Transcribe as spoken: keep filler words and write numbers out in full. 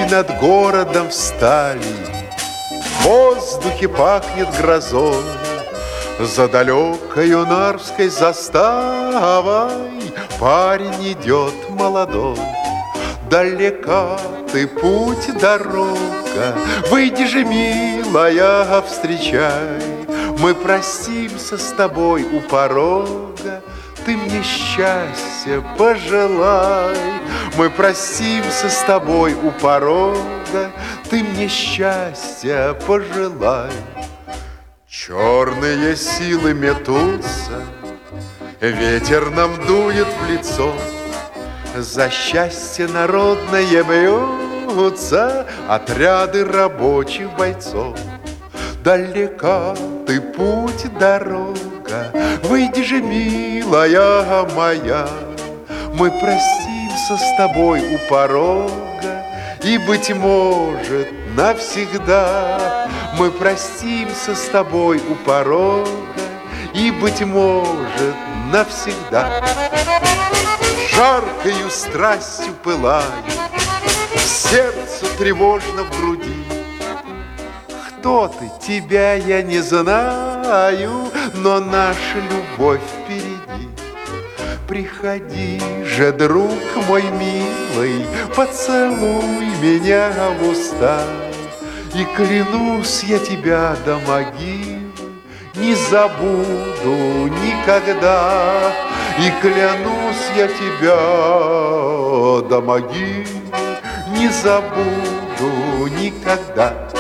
над городом встали, в воздухе пахнет грозой. За далекою Нарвской заставой парень идет молодой. Далека ты путь, дорога, выйди же, милая, встречай. Мы простимся с тобой у порога, ты мне счастья пожелай. Мы простимся с тобой у порога, ты мне счастья пожелай. Черные силы метутся, ветер нам дует в лицо. За счастье народное бьются отряды рабочих бойцов. Далека ты путь, дорога, выйди же, милая моя. Мы простимся с тобой у порога, и, быть может, навсегда. Мы простимся с тобой у порога, и, быть может, навсегда. Жаркою страстью пылаю, сердцу тревожно в груди. Кто ты? Тебя я не знаю, но наша любовь впереди. Приходи же, друг мой милый, поцелуй меня в уста. И клянусь я тебя до могилы не забуду никогда. И клянусь я тебя до могилы не забуду никогда.